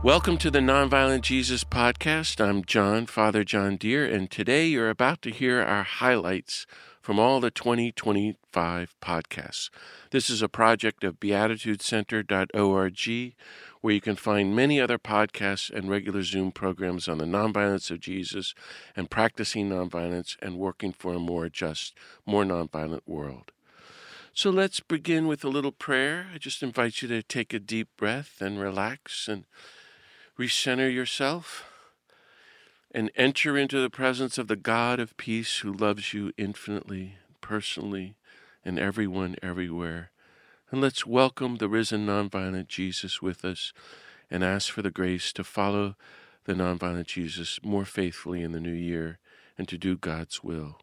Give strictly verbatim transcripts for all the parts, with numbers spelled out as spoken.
Welcome to the Nonviolent Jesus Podcast. I'm John, Father John Deere, and today you're about to hear our highlights from all the twenty twenty-five podcasts. This is a project of beatitude center dot org, where you can find many other podcasts and regular Zoom programs on the nonviolence of Jesus and practicing nonviolence and working for a more just, more nonviolent world. So let's begin with a little prayer. I just invite you to take a deep breath and relax and recenter yourself and enter into the presence of the God of peace who loves you infinitely, personally, and everyone everywhere. And let's welcome the risen nonviolent Jesus with us and ask for the grace to follow the nonviolent Jesus more faithfully in the new year and to do God's will.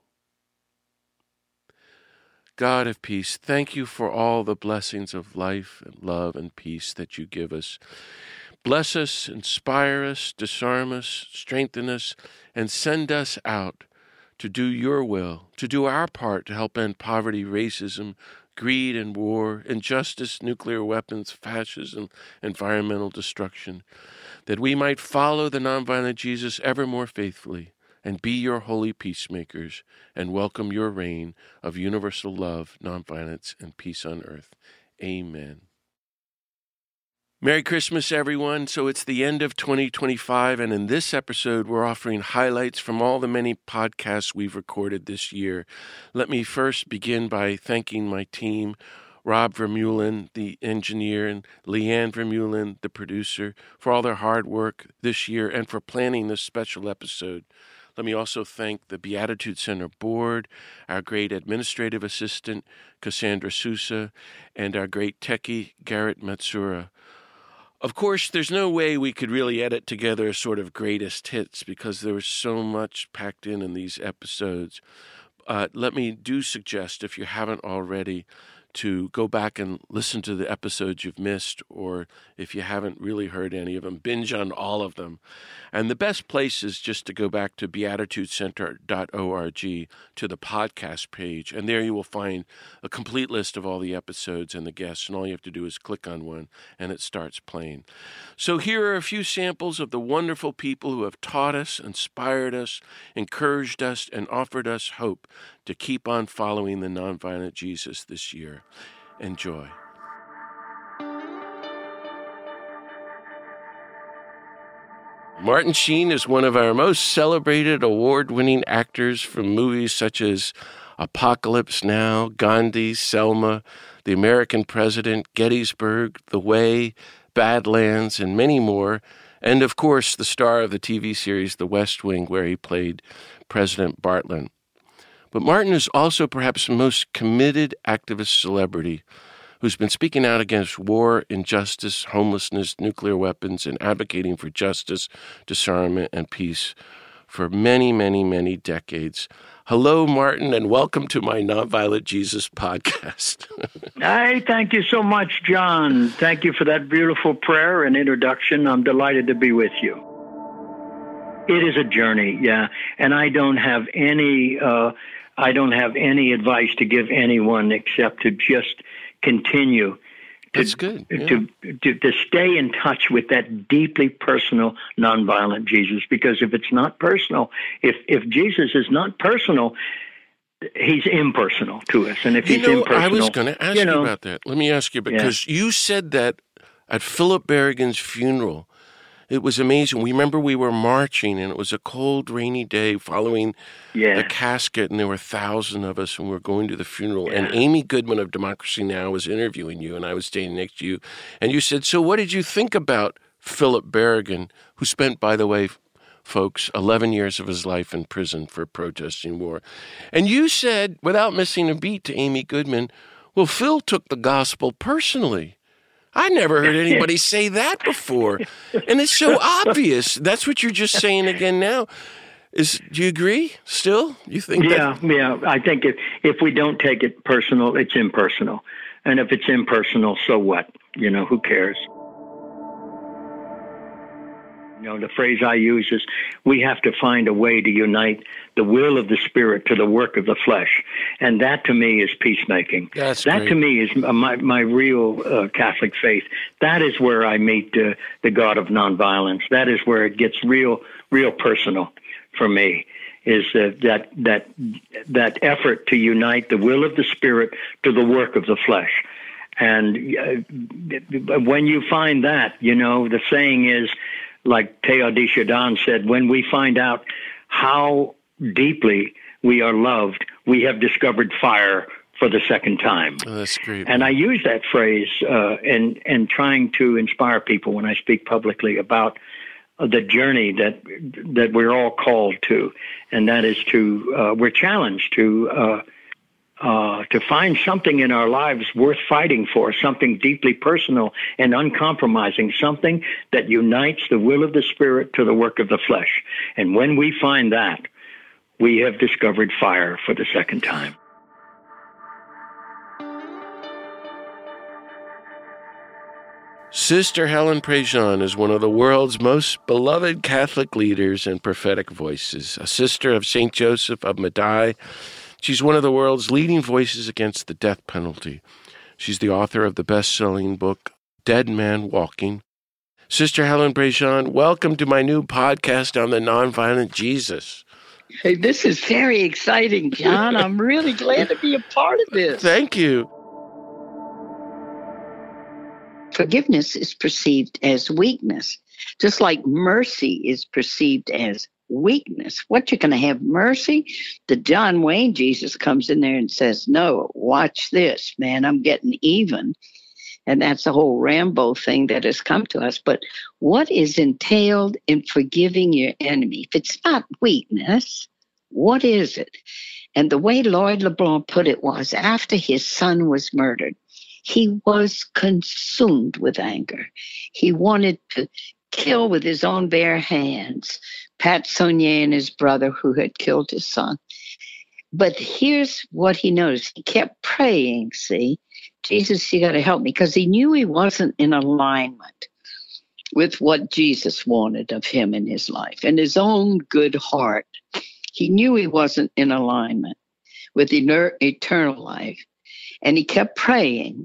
God of peace, thank you for all the blessings of life and love and peace that you give us. Bless us, inspire us, disarm us, strengthen us, and send us out to do your will, to do our part to help end poverty, racism, greed and war, injustice, nuclear weapons, fascism, environmental destruction, that we might follow the nonviolent Jesus ever more faithfully and be your holy peacemakers and welcome your reign of universal love, nonviolence, and peace on earth. Amen. Merry Christmas, everyone. So it's the end of twenty twenty-five, and in this episode, we're offering highlights from all the many podcasts we've recorded this year. Let me first begin by thanking my team, Rob Vermeulen, the engineer, and Leanne Vermeulen, the producer, for all their hard work this year and for planning this special episode. Let me also thank the Beatitude Center board, our great administrative assistant, Cassandra Sousa, and our great techie, Garrett Matsura. Of course, there's no way we could really edit together a sort of greatest hits because there was so much packed in in these episodes. Uh, let me do suggest, if you haven't already, to go back and listen to the episodes you've missed, or if you haven't really heard any of them, binge on all of them. And the best place is just to go back to beatitude center dot org to the podcast page, and there you will find a complete list of all the episodes and the guests, and all you have to do is click on one, and it starts playing. So here are a few samples of the wonderful people who have taught us, inspired us, encouraged us, and offered us hope to keep on following the nonviolent Jesus this year. Enjoy. Martin Sheen is one of our most celebrated award-winning actors from movies such as Apocalypse Now, Gandhi, Selma, The American President, Gettysburg, The Way, Badlands, and many more, and of course the star of the T V series The West Wing, where he played President Bartlet. But Martin is also perhaps the most committed activist celebrity who's been speaking out against war, injustice, homelessness, nuclear weapons, and advocating for justice, disarmament, and peace for many, many, many decades. Hello, Martin, and welcome to my Nonviolent Jesus podcast. Hey, thank you so much, John. Thank you for that beautiful prayer and introduction. I'm delighted to be with you. It is a journey, yeah, and I don't have any uh, I don't have any advice to give anyone except to just continue to, That's good. Yeah. to, to to stay in touch with that deeply personal, nonviolent Jesus. Because if it's not personal, if if Jesus is not personal, he's impersonal to us. And if you he's know, impersonal, I was going to ask you, you know, about that. Let me ask you, because yeah. you said that at Philip Berrigan's funeral. It was amazing. We remember we were marching, and it was a cold, rainy day following yeah. the casket, and there were a thousand of us, and we were going to the funeral. Yeah. And Amy Goodman of Democracy Now! Was interviewing you, and I was standing next to you. And you said, so what did you think about Philip Berrigan, who spent, by the way, folks, eleven years of his life in prison for protesting war? And you said, without missing a beat to Amy Goodman, well, Phil took the gospel personally. I never heard anybody say that before. And it's so obvious. That's what you're just saying again now. Is do you agree still? You think Yeah, that? yeah. I think if, if we don't take it personal, it's impersonal. And if it's impersonal, so what? You know, who cares? You know, the phrase I use is we have to find a way to unite the will of the Spirit to the work of the flesh. And that to me is peacemaking. That's that great. to me is my, my real uh, Catholic faith. That is where I meet uh, the God of nonviolence. That is where it gets real, real personal for me, is uh, that, that, that effort to unite the will of the Spirit to the work of the flesh. And uh, when you find that, you know, the saying is, like Teilhard de Chardin said, when we find out how deeply we are loved, we have discovered fire for the second time. Oh, that's great. And I use that phrase uh, in, in trying to inspire people when I speak publicly about uh, the journey that that we're all called to, and that is to, uh, we're challenged to uh, Uh, to find something in our lives worth fighting for, something deeply personal and uncompromising, something that unites the will of the Spirit to the work of the flesh. And when we find that, we have discovered fire for the second time. Sister Helen Prejean is one of the world's most beloved Catholic leaders and prophetic voices, a sister of Saint Joseph of Madai. She's one of the world's leading voices against the death penalty. She's the author of the best-selling book, Dead Man Walking. Sister Helen Prejean, welcome to my new podcast on the Nonviolent Jesus. Hey, this is very exciting, John. I'm really glad to be a part of this. Thank you. Forgiveness is perceived as weakness, just like mercy is perceived as weakness. What, you're going to have mercy? The John Wayne Jesus comes in there and says, no, watch this, man, I'm getting even. And that's the whole Rambo thing that has come to us. But what is entailed in forgiving your enemy? If it's not weakness, what is it? And the way Lloyd LeBlanc put it was, after his son was murdered, he was consumed with anger. He wanted to kill with his own bare hands Pat Saunier and his brother who had killed his son. But here's what he noticed. He kept praying, see, Jesus, you got to help me, because he knew he wasn't in alignment with what Jesus wanted of him in his life and his own good heart. He knew he wasn't in alignment with ener- eternal life. And he kept praying.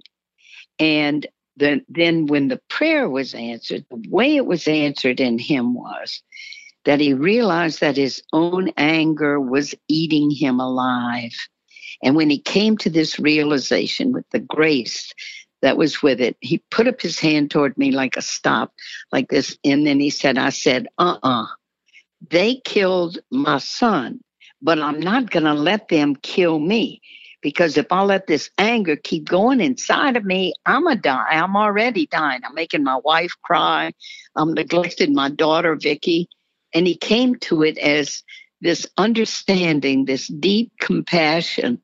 And then, then when the prayer was answered, the way it was answered in him was that he realized that his own anger was eating him alive. And when he came to this realization with the grace that was with it, he put up his hand toward me like a stop, like this. And then he said, I said, uh-uh, they killed my son, but I'm not going to let them kill me. Because if I let this anger keep going inside of me, I'm going to die. I'm already dying. I'm making my wife cry. I'm neglecting my daughter, Vicky. And he came to it as this understanding, this deep compassion,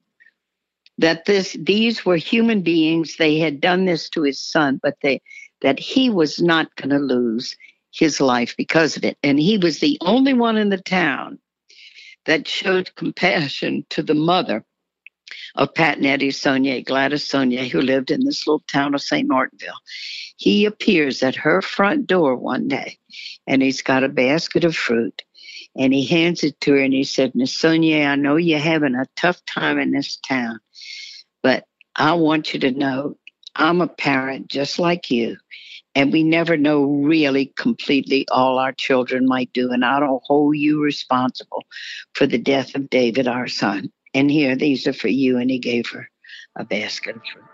that this these were human beings. They had done this to his son, but they that he was not going to lose his life because of it. And he was the only one in the town that showed compassion to the mother of Pat and Eddie Saunier, Gladys Saunier, who lived in this little town of Saint Martinville. He appears at her front door one day, and he's got a basket of fruit, and he hands it to her, and he said, Miss Saunier, I know you're having a tough time in this town, but I want you to know I'm a parent just like you, and we never know really completely all our children might do, and I don't hold you responsible for the death of David, our son. And here, these are for you. And he gave her a basket of fruit.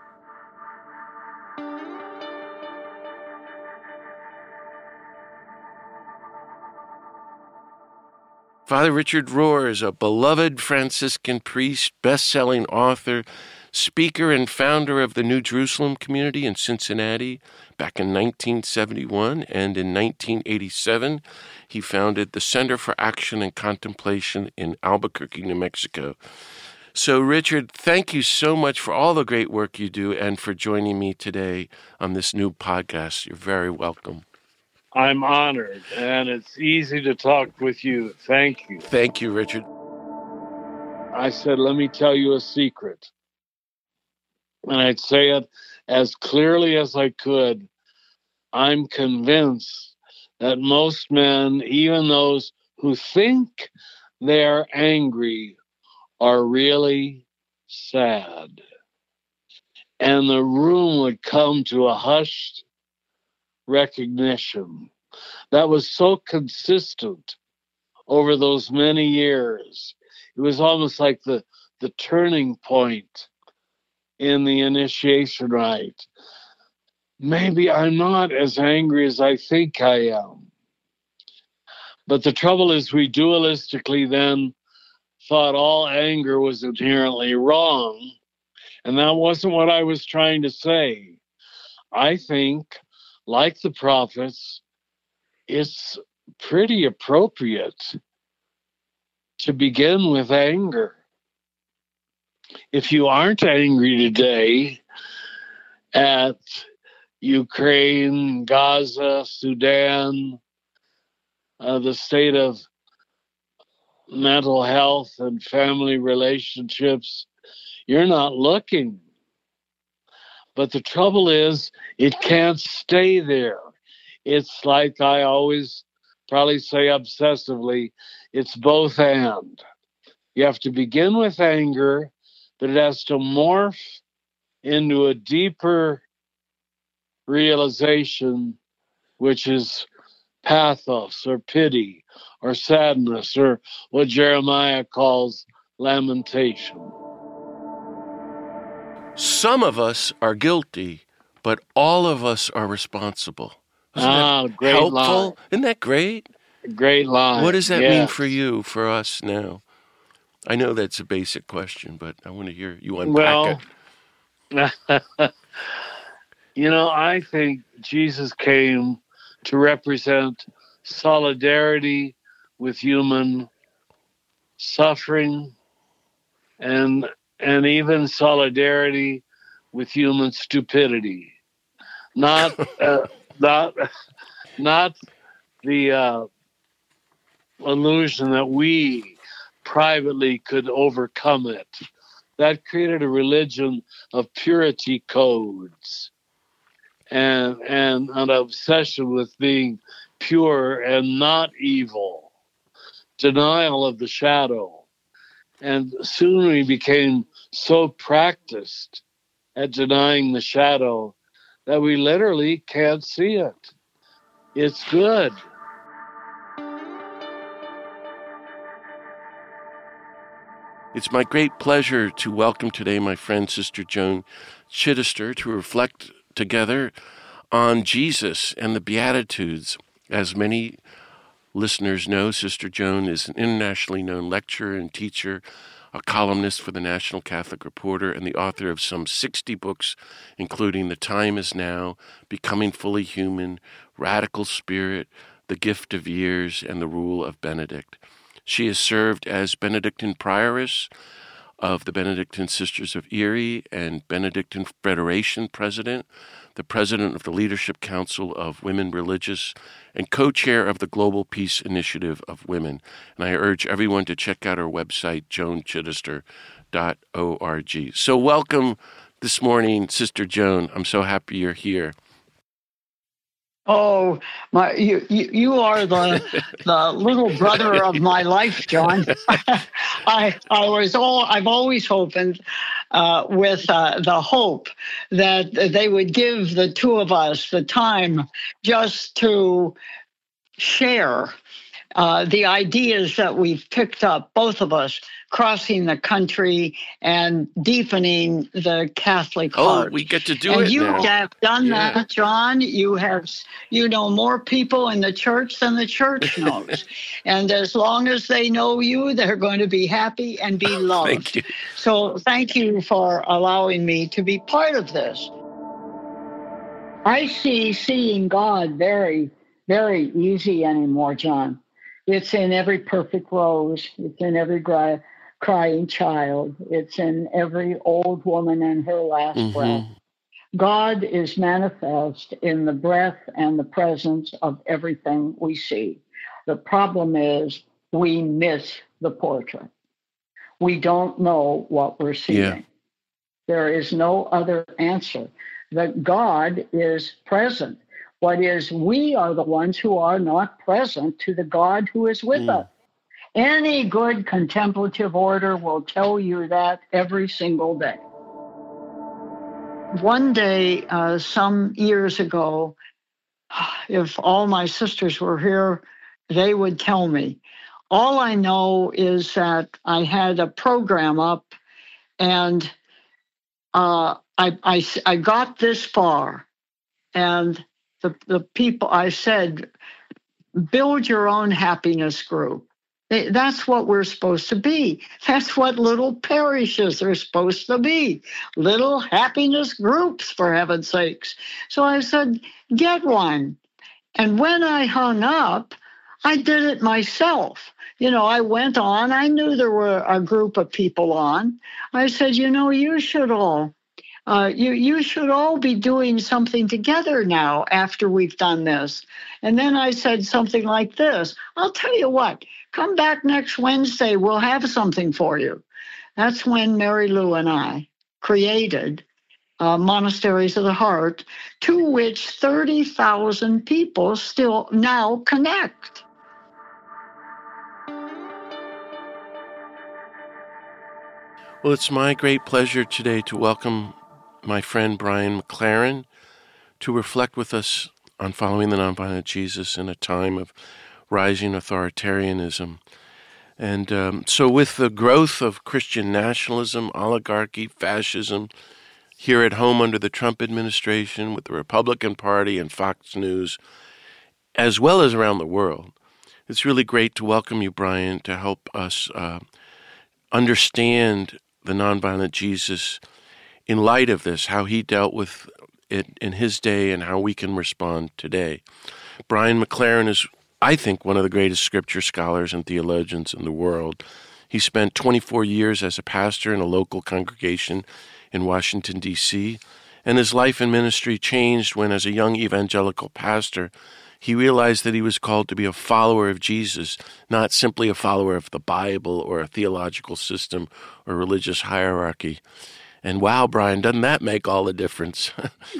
Father Richard Rohr is a beloved Franciscan priest, best-selling author, speaker, and founder of the New Jerusalem community in Cincinnati. Back in nineteen seventy-one and in nineteen eighty-seven, he founded the Center for Action and Contemplation in Albuquerque, New Mexico. So, Richard, thank you so much for all the great work you do and for joining me today on this new podcast. You're very welcome. I'm honored, and it's easy to talk with you. Thank you. Thank you, Richard. I said, let me tell you a secret. And I'd say it as clearly as I could. I'm convinced that most men, even those who think they're angry, are really sad. And the room would come to a hushed recognition that was so consistent over those many years. It was almost like the, the turning point in the initiation rite. Maybe I'm not as angry as I think I am. But the trouble is, we dualistically then thought all anger was inherently wrong. And that wasn't what I was trying to say. I think, like the prophets, it's pretty appropriate to begin with anger. If you aren't angry today at Ukraine, Gaza, Sudan, uh, the state of mental health and family relationships, you're not looking. But the trouble is, it can't stay there. It's like I always probably say obsessively, it's both and. You have to begin with anger, but it has to morph into a deeper realization, which is pathos or pity or sadness or what Jeremiah calls lamentation. Some of us are guilty, but all of us are responsible. Isn't ah, that great helpful? line. Isn't that great? Great line. What does that yes. mean for you, for us now? I know that's a basic question, but I want to hear you unpack well, it. You know, I think Jesus came to represent solidarity with human suffering and and even solidarity with human stupidity. Not uh, not not the uh, illusion that we privately could overcome it. That created a religion of purity codes and and an obsession with being pure and not evil, denial of the shadow. And soon we became so practiced at denying the shadow that we literally can't see it. It's good. It's my great pleasure to welcome today my friend, Sister Joan Chittister, to reflect together on Jesus and the Beatitudes. As many listeners know, Sister Joan is an internationally known lecturer and teacher, a columnist for the National Catholic Reporter, and the author of some sixty books, including The Time Is Now, Becoming Fully Human, Radical Spirit, The Gift of Years, and The Rule of Benedict. She has served as Benedictine Prioress of the Benedictine Sisters of Erie and Benedictine Federation President, the President of the Leadership Council of Women Religious, and co-chair of the Global Peace Initiative of Women. And I urge everyone to check out her website, joan chittister dot org. So welcome this morning, Sister Joan. I'm so happy you're here. Oh, my! You, you, you are the the little brother of my life, John. I I was all I've always hoped, uh, with uh, the hope that they would give the two of us the time just to share uh, the ideas that we've picked up, both of us, crossing the country and deepening the Catholic heart. Oh, we get to do and it you now. have done Yeah. that, John. You have, you know more people in the church than the church knows. And as long as they know you, they're going to be happy and be loved. Thank you. So thank you for allowing me to be part of this. I see seeing God very, very easy anymore, John. It's in every perfect rose. It's in every cry, crying child. It's in every old woman and her last Mhm. breath. God is manifest in the breath and the presence of everything we see. The problem is we miss the portrait. We don't know what we're seeing. Yeah. There is no other answer. That God is present. What is, we are the ones who are not present to the God who is with Mm. us. Any good contemplative order will tell you that every single day. One day, uh, some years ago, if all my sisters were here, they would tell me. All I know is that I had a program up, and uh, I, I, I got this far, and the, the people, I said, build your own happiness group. That's what we're supposed to be. That's what little parishes are supposed to be. Little happiness groups, for heaven's sakes. So I said, get one. And when I hung up, I did it myself. You know, I went on. I knew there were a group of people on. I said, you know, you should all, uh, you you should all be doing something together now after we've done this. And then I said something like this. I'll tell you what, come back next Wednesday. We'll have something for you. That's when Mary Lou and I created Uh, Monasteries of the Heart, to which thirty thousand people still now connect. Well, it's my great pleasure today to welcome my friend Brian McLaren to reflect with us on following the nonviolent Jesus in a time of rising authoritarianism. And um, so with the growth of Christian nationalism, oligarchy, fascism, here at home under the Trump administration, with the Republican Party and Fox News, as well as around the world, it's really great to welcome you, Brian, to help us uh, understand the nonviolent Jesus in light of this, how he dealt with it in his day and how we can respond today. Brian McLaren is, I think, one of the greatest scripture scholars and theologians in the world. He spent twenty-four years as a pastor in a local congregation in Washington, D C, and his life and ministry changed when, as a young evangelical pastor, he realized that he was called to be a follower of Jesus, not simply a follower of the Bible or a theological system or religious hierarchy. And wow, Brian, doesn't that make all the difference?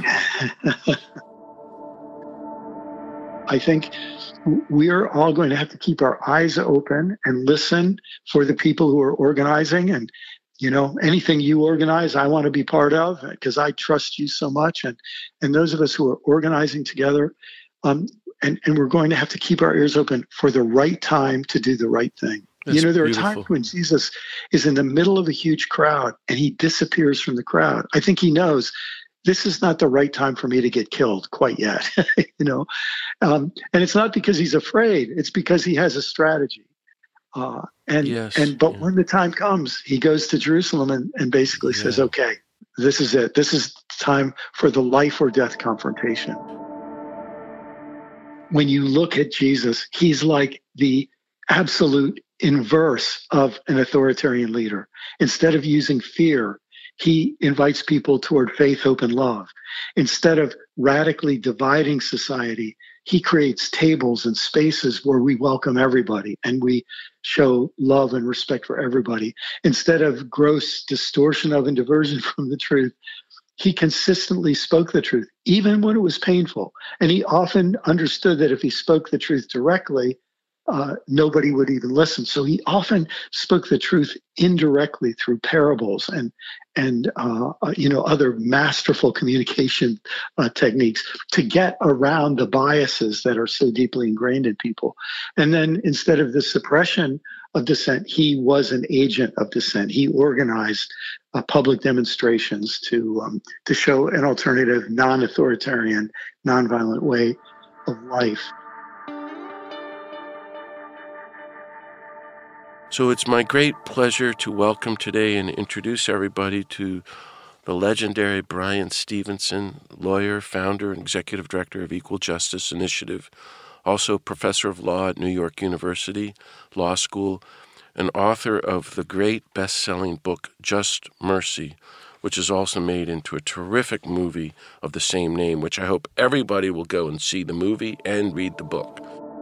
I think we're all going to have to keep our eyes open and listen for the people who are organizing. And, you know, anything you organize, I want to be part of because I trust you so much. And and those of us who are organizing together, um, and, and we're going to have to keep our ears open for the right time to do the right thing. That's you know, there beautiful. are times when Jesus is in the middle of a huge crowd and he disappears from the crowd. I think he knows this is not the right time for me to get killed quite yet, you know. Um, and it's not because he's afraid. It's because he has a strategy. Uh, and yes, and but yeah. when the time comes, he goes to Jerusalem and, and basically Yeah. says, okay, this is it. This is time for the life or death confrontation. When you look at Jesus, he's like the absolute inverse of an authoritarian leader. Instead of using fear, he invites people toward faith, hope, and love. Instead of radically dividing society, he creates tables and spaces where we welcome everybody and we show love and respect for everybody. Instead of gross distortion of and diversion from the truth, he consistently spoke the truth, even when it was painful. And he often understood that if he spoke the truth directly, uh, nobody would even listen. So he often spoke the truth indirectly through parables and and uh, uh, you know other masterful communication uh, techniques to get around the biases that are so deeply ingrained in people. And then instead of the suppression of dissent, he was an agent of dissent. He organized uh, public demonstrations to um, to show an alternative, non-authoritarian, non-violent way of life. So it's my great pleasure to welcome today and introduce everybody to the legendary Bryan Stevenson, lawyer, founder, and executive director of Equal Justice Initiative, also professor of law at New York University Law School, and author of the great best-selling book Just Mercy, which is also made into a terrific movie of the same name, which I hope everybody will go and see the movie and read the book.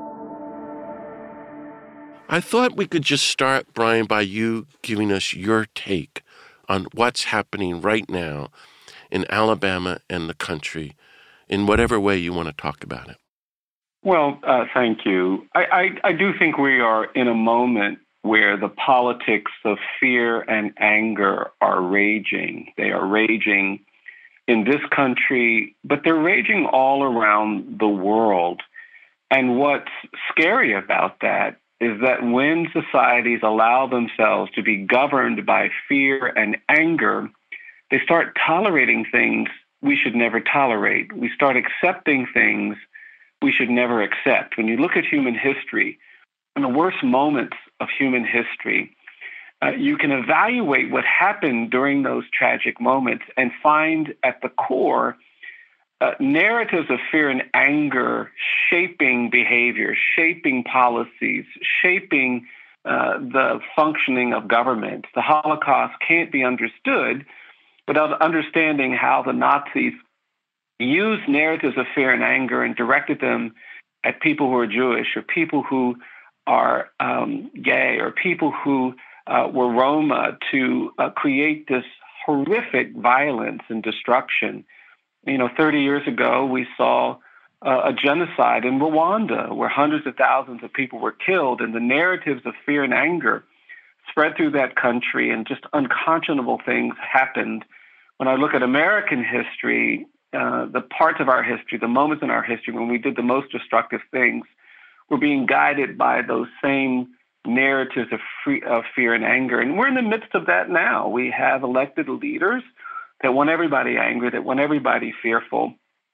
I thought we could just start, Brian, by you giving us your take on what's happening right now in Alabama and the country in whatever way you want to talk about it. Well, uh, thank you. I, I, I do think we are in a moment where the politics of fear and anger are raging. They are raging in this country, but they're raging all around the world. And what's scary about that is that when societies allow themselves to be governed by fear and anger, they start tolerating things we should never tolerate. We start accepting things we should never accept. When you look at human history, in the worst moments of human history, uh, you can evaluate what happened during those tragic moments and find at the core uh, narratives of fear and anger shaping behavior, shaping policies, shaping uh, the functioning of government. The Holocaust can't be understood without understanding how the Nazis used narratives of fear and anger and directed them at people who are Jewish or people who are um, gay or people who uh, were Roma to uh, create this horrific violence and destruction. You know, thirty years ago, we saw uh, a genocide in Rwanda where hundreds of thousands of people were killed, and the narratives of fear and anger spread through that country, and just unconscionable things happened. When I look at American history, uh, the parts of our history, the moments in our history when we did the most destructive things, we're being guided by those same narratives of, free, of fear and anger. And we're in the midst of that now. We have elected leaders that want everybody angry, that want everybody fearful.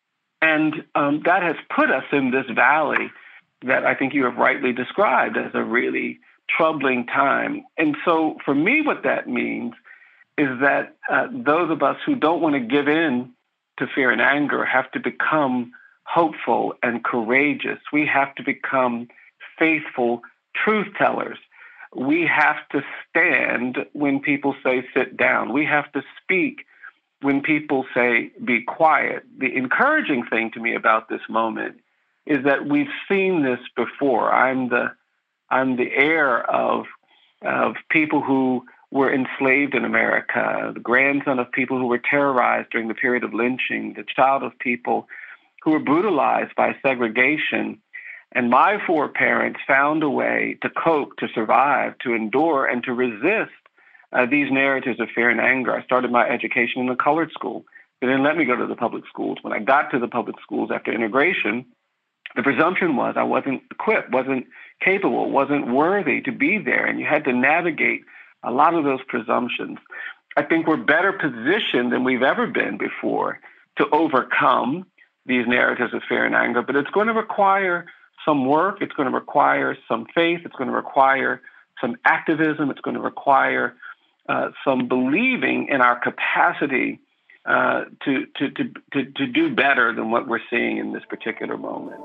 And um, that has put us in this valley that I think you have rightly described as a really troubling time. And so for me, what that means is that uh, those of us who don't want to give in to fear and anger have to become hopeful and courageous. We have to become faithful truth tellers. We have to stand when people say sit down. We have to speak when people say be quiet. The encouraging thing to me about this moment is that we've seen this before. I'm the I'm the heir of of people who were enslaved in America, the grandson of people who were terrorized during the period of lynching, the child of people who were brutalized by segregation. And my foreparents found a way to cope, to survive, to endure, and to resist uh, these narratives of fear and anger. I started my education in the colored school. They didn't let me go to the public schools. When I got to the public schools after integration, the presumption was I wasn't equipped, wasn't capable, wasn't worthy to be there. And you had to navigate a lot of those presumptions. I think we're better positioned than we've ever been before to overcome these narratives of fear and anger, but it's going to require some work. It's going to require some faith. It's going to require some activism. It's going to require uh, some believing in our capacity uh, to, to, to, to, to do better than what we're seeing in this particular moment.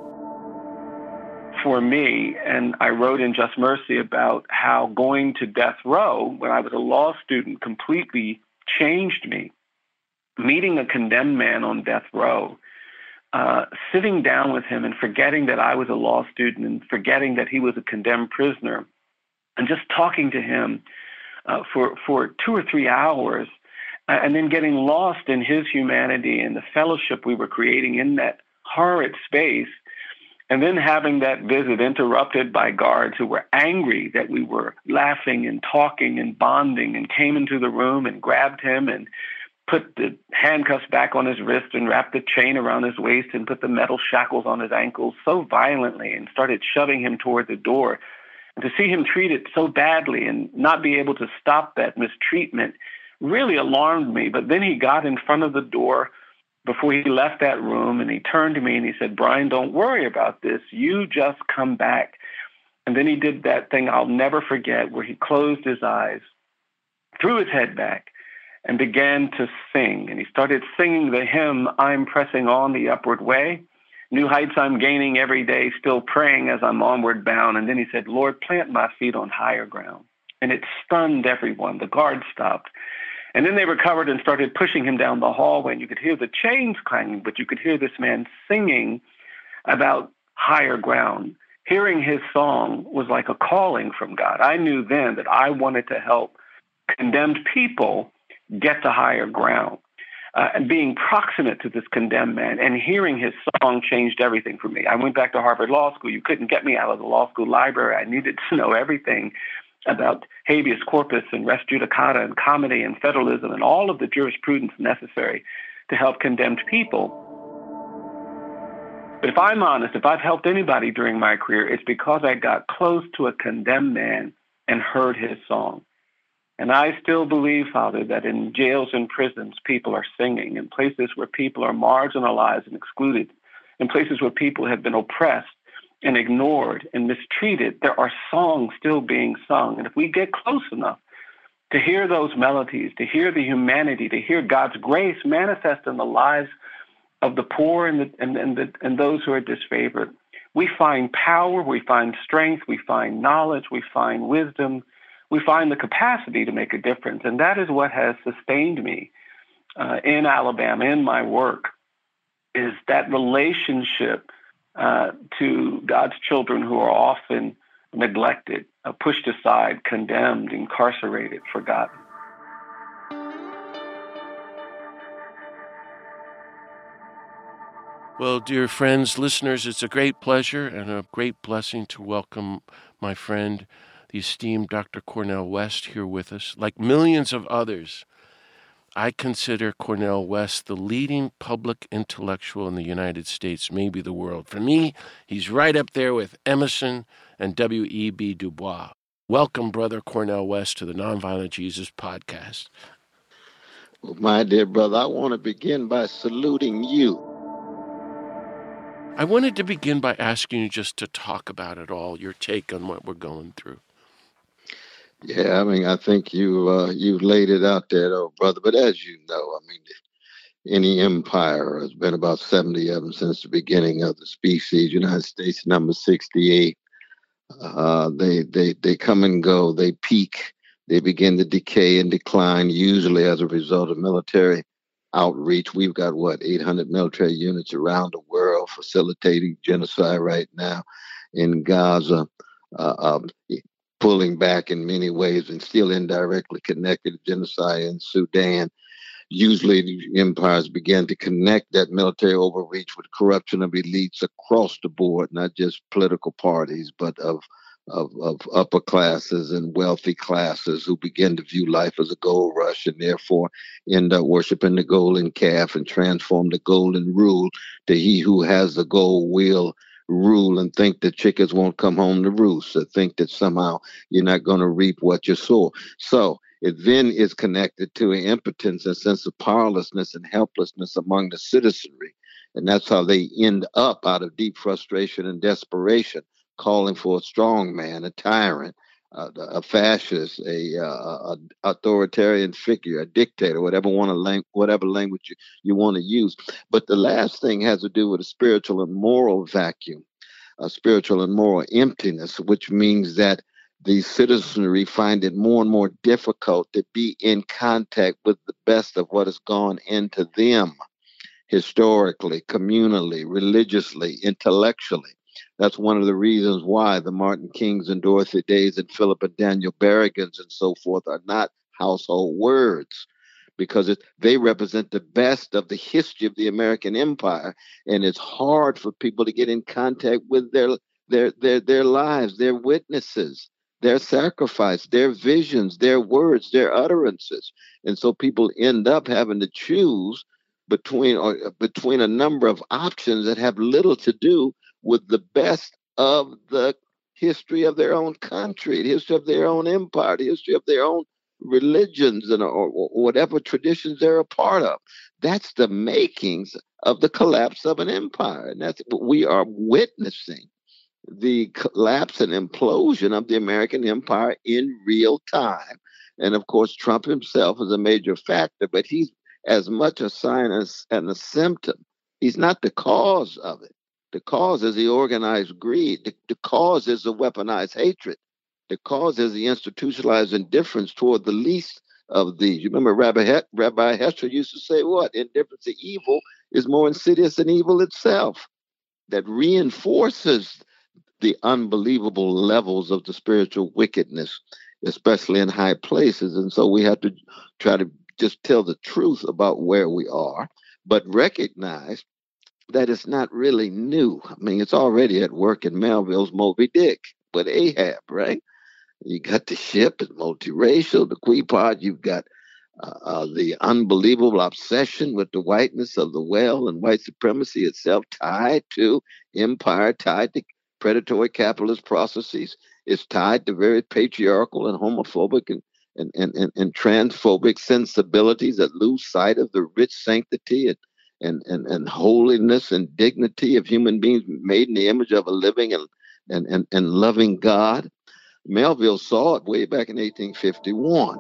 For me, and I wrote in Just Mercy about how going to death row when I was a law student completely changed me. Meeting a condemned man on death row, uh, sitting down with him and forgetting that I was a law student and forgetting that he was a condemned prisoner, and just talking to him uh, for, for two or three hours, uh, and then getting lost in his humanity and the fellowship we were creating in that horrid space. And then having that visit interrupted by guards who were angry that we were laughing and talking and bonding, and came into the room and grabbed him and put the handcuffs back on his wrist and wrapped the chain around his waist and put the metal shackles on his ankles so violently and started shoving him toward the door. And to see him treated so badly and not be able to stop that mistreatment really alarmed me. But then he got in front of the door before he left that room, and he turned to me and he said, "Brian, don't worry about this. You just come back." And then he did that thing I'll never forget, where he closed his eyes, threw his head back, and began to sing. And he started singing the hymn, "I'm pressing on the upward way. New heights I'm gaining every day, still praying as I'm onward bound." And then he said, "Lord, plant my feet on higher ground." And it stunned everyone. The guards stopped. And then they recovered and started pushing him down the hallway, and you could hear the chains clanging, but you could hear this man singing about higher ground. Hearing his song was like a calling from God. I knew then that I wanted to help condemned people get to higher ground. uh, and being proximate to this condemned man and hearing his song changed everything for me. I went back to Harvard Law School. You couldn't get me out of the law school library. I needed to know everything about habeas corpus and res judicata and comity and federalism and all of the jurisprudence necessary to help condemned people. But if I'm honest, if I've helped anybody during my career, it's because I got close to a condemned man and heard his song. And I still believe, Father, that in jails and prisons, people are singing, in places where people are marginalized and excluded, in places where people have been oppressed and ignored and mistreated, there are songs still being sung. And if we get close enough to hear those melodies, to hear the humanity, to hear God's grace manifest in the lives of the poor and, the, and, and, the, and those who are disfavored, we find power, we find strength, we find knowledge, we find wisdom, we find the capacity to make a difference. And that is what has sustained me uh, in Alabama, in my work, is that relationship uh, to God's children who are often neglected, uh, pushed aside, condemned, incarcerated, forgotten. Well, dear friends, listeners, it's a great pleasure and a great blessing to welcome my friend, the esteemed Doctor Cornel West, here with us. Like millions of others, I consider Cornel West the leading public intellectual in the United States, maybe the world. For me, he's right up there with Emerson and W E B Du Bois. Welcome, Brother Cornel West, to the Nonviolent Jesus podcast. Well, my dear brother, I want to begin by saluting you. I wanted to begin by asking you just to talk about it all, your take on what we're going through. Yeah, I mean, I think you uh, you laid it out there, though, brother. But as you know, I mean, any empire has been about seventy of them since the beginning of the species. United States number sixty-eight. Uh, they they they come and go. They peak. They begin to decay and decline, usually as a result of military outreach. We've got, what, eight hundred military units around the world facilitating genocide right now in Gaza, uh, um, pulling back in many ways and still indirectly connected to genocide in Sudan. Usually the empires began to connect that military overreach with corruption of elites across the board, not just political parties, but of Of, of upper classes and wealthy classes who begin to view life as a gold rush and therefore end up worshiping the golden calf and transform the golden rule to he who has the gold will rule, and think that chickens won't come home to roost, or think that somehow you're not going to reap what you sow. So it then is connected to an impotence, a sense of powerlessness and helplessness among the citizenry. And that's how they end up out of deep frustration and desperation, calling for a strong man, a tyrant, uh, a fascist, a, uh, a authoritarian figure, a dictator, whatever want to lang- whatever language you, you want to use. But the last thing has to do with a spiritual and moral vacuum, a spiritual and moral emptiness, which means that the citizenry find it more and more difficult to be in contact with the best of what has gone into them historically, communally, religiously, intellectually. That's one of the reasons why the Martin Kings and Dorothy Days and Philip and Daniel Berrigans and so forth are not household words, because it, they represent the best of the history of the American empire. And it's hard for people to get in contact with their, their, their, their lives, their witnesses, their sacrifice, their visions, their words, their utterances. And so people end up having to choose between, or, between a number of options that have little to do with the best of the history of their own country, the history of their own empire, the history of their own religions, and or, or whatever traditions they're a part of. That's the makings of the collapse of an empire. And that's what we are witnessing, the collapse and implosion of the American empire in real time. And of course, Trump himself is a major factor, but he's as much a sign as, and a symptom. He's not the cause of it. The cause is the organized greed. The, the cause is the weaponized hatred. The cause is the institutionalized indifference toward the least of these. You remember Rabbi, he- Rabbi Hesher used to say what? Indifference to evil is more insidious than evil itself. That reinforces the unbelievable levels of the spiritual wickedness, especially in high places. And so we have to try to just tell the truth about where we are, but recognize that it's not really new. I mean, it's already at work in Melville's Moby Dick with Ahab, right? You got the ship, it's multiracial, the Queepod, you've got uh, uh, the unbelievable obsession with the whiteness of the whale and white supremacy itself tied to empire, tied to predatory capitalist processes. It's tied to very patriarchal and homophobic and, and, and, and, and transphobic sensibilities that lose sight of the rich sanctity and, and, and, and holiness and dignity of human beings made in the image of a living and, and, and, and loving God. Melville saw it way back in eighteen fifty-one.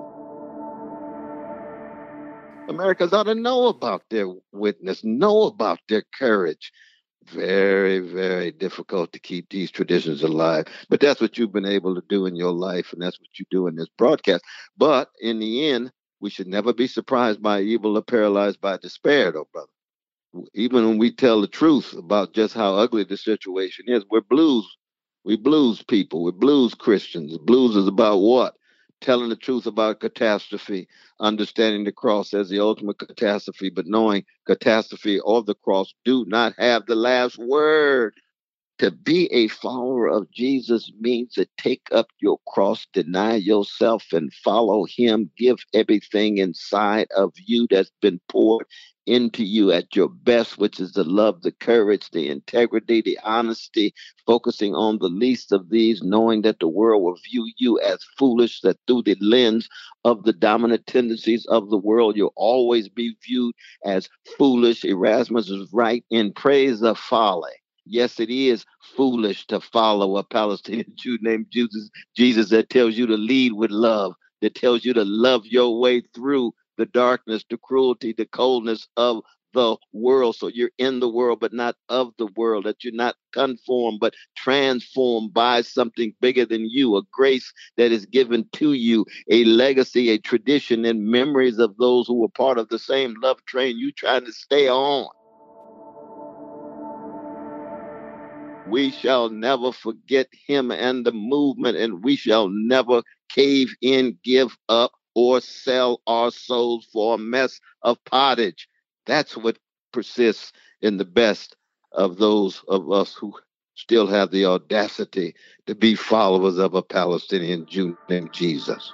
Americans ought to know about their witness, know about their courage. Very, very difficult to keep these traditions alive. But that's what you've been able to do in your life, and that's what you do in this broadcast. But in the end, we should never be surprised by evil or paralyzed by despair, though, brother. Even when we tell the truth about just how ugly the situation is, we're blues. We blues people. We're blues Christians. Blues is about what? Telling the truth about catastrophe, understanding the cross as the ultimate catastrophe, but knowing catastrophe or the cross do not have the last word. To be a follower of Jesus means to take up your cross, deny yourself, and follow him. Give everything inside of you that's been poured into you at your best, which is the love, the courage, the integrity, the honesty, focusing on the least of these, knowing that the world will view you as foolish, that through the lens of the dominant tendencies of the world, you'll always be viewed as foolish. Erasmus is right in praise of folly. Yes, it is foolish to follow a Palestinian Jew named Jesus, Jesus that tells you to lead with love, that tells you to love your way through the darkness, the cruelty, the coldness of the world. So you're in the world, but not of the world, that you're not conformed, but transformed by something bigger than you, a grace that is given to you, a legacy, a tradition, and memories of those who were part of the same love train you trying to stay on. We shall never forget him and the movement, and we shall never cave in, give up, or sell our souls for a mess of pottage. That's what persists in the best of those of us who still have the audacity to be followers of a Palestinian Jew named Jesus.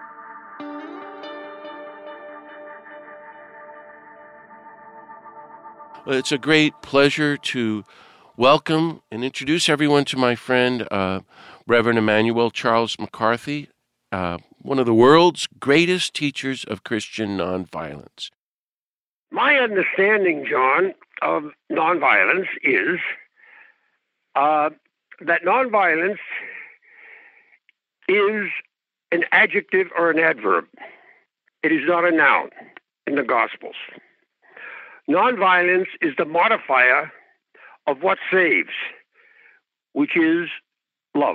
Well, it's a great pleasure to welcome and introduce everyone to my friend, uh, Reverend Emmanuel Charles McCarthy, uh, one of the world's greatest teachers of Christian nonviolence. My understanding, John, of nonviolence is uh, that nonviolence is an adjective or an adverb. It is not a noun in the Gospels. Nonviolence is the modifier of what saves, which is love.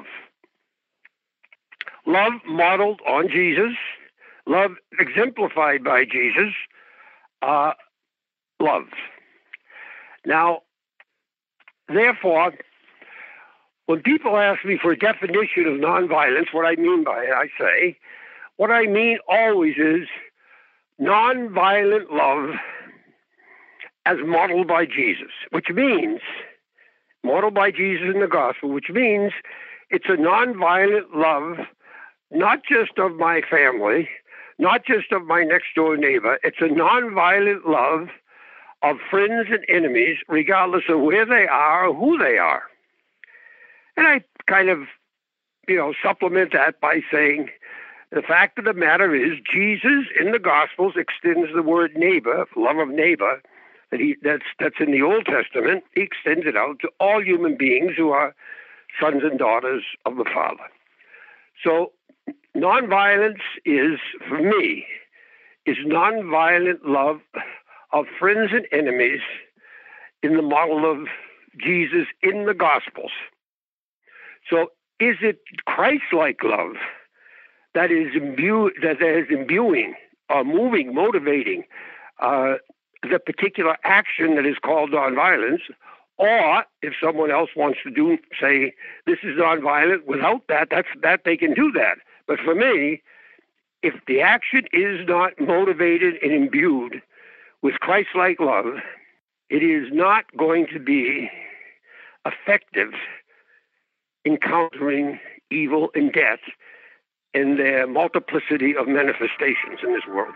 Love modeled on Jesus, love exemplified by Jesus, uh, love. Now, therefore, when people ask me for a definition of nonviolence, what I mean by it, I say, what I mean always is nonviolent love as modeled by Jesus, which means, modeled by Jesus in the gospel, which means it's a nonviolent love, not just of my family, not just of my next door neighbor. It's a nonviolent love of friends and enemies, regardless of where they are or who they are. And I kind of, you know, supplement that by saying the fact of the matter is Jesus in the Gospels extends the word neighbor, love of neighbor, that he that's that's in the Old Testament. He extends it out to all human beings who are sons and daughters of the Father. So nonviolence is, for me, is nonviolent love of friends and enemies in the model of Jesus in the Gospels. So is it Christ-like love that is imbue that is imbuing, or moving, motivating uh, the particular action that is called nonviolence? Or if someone else wants to do, say, this is nonviolent, without that, that's that they can do that. But for me, if the action is not motivated and imbued with Christ-like love, it is not going to be effective in countering evil and death and their multiplicity of manifestations in this world.